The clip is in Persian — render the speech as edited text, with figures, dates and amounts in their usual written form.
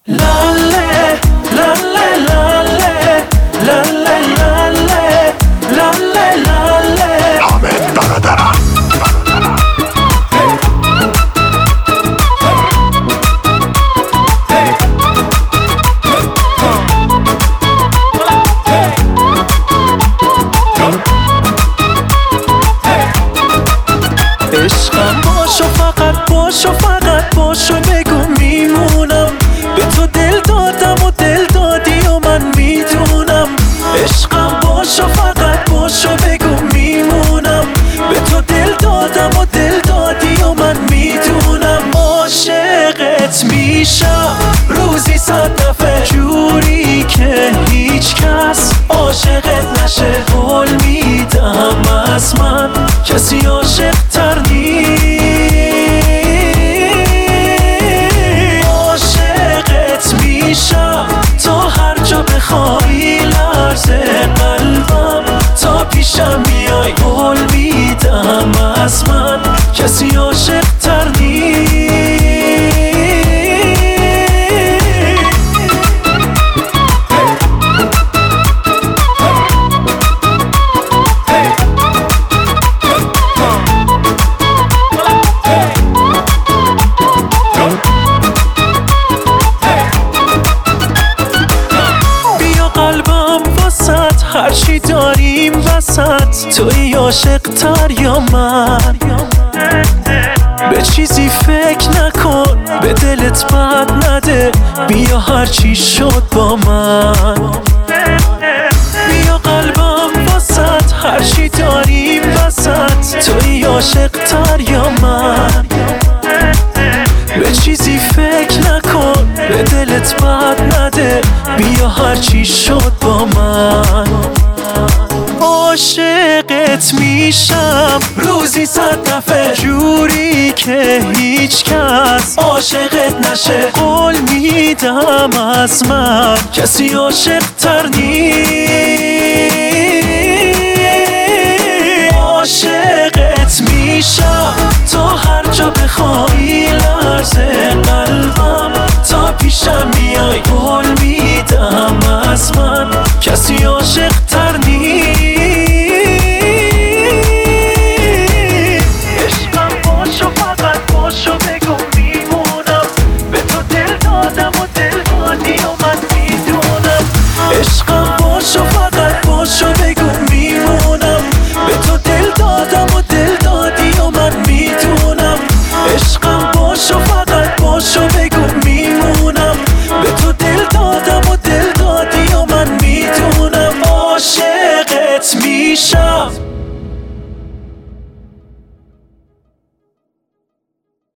لاله لاله لاله لاله لاله لاله لاله حامد برادرم. عشقم باشو، فقط باشو، فقط باشو، بگو میمونم. به تو دل دادم و دل دادی و من میدونم. عشقم باشو، فقط باشو، بگو میمونم. به تو دل دادم و دل دادی و من میدونم. عاشقت میشم روزی 100 دفعه، جوری که هیچ کس عاشقت نشه. قول میدم از من کسی عاشق تر نیست. عاشقت میشم تا هر جا بخوای، لرزه قلبم تا پیشم میای. قول میدم از من کسی عاشق تر نیست. هرچی داریم وسط، توی عاشق تر یا من؟ به چیزی فکر نکن، به دلت بد نده، بیا هرچی شد با من. بیا قلبم وسط، هرچی داریم وسط، توی عاشق تر یا من؟ به چیزی فکر نکن، به دلت بد نده، بیا هرچی شد با من. عاشقت میشم روزی 100 دفعه، جوری که هیچ کس عاشقت نشه. قول میدم از من کسی عاشق تر نیست. عاشقت میشم تا هر جا بخوای، لرزه قلبم تا پیشم میای. قول میدم از من کسی عاشق تر نیست. عشقم باشو، فقط باشو، بگو میمونم. به تو دل دادم و دل دادی و من میدونم. عشقم باشو، فقط باشو، بگو میمونم. به تو دل دادم و دل دادی و من میدونم. عشقم باشو، فقط باشو، بگو میمونم. به تو دل دادم و دل دادی و من میدونم. عاشقت میشم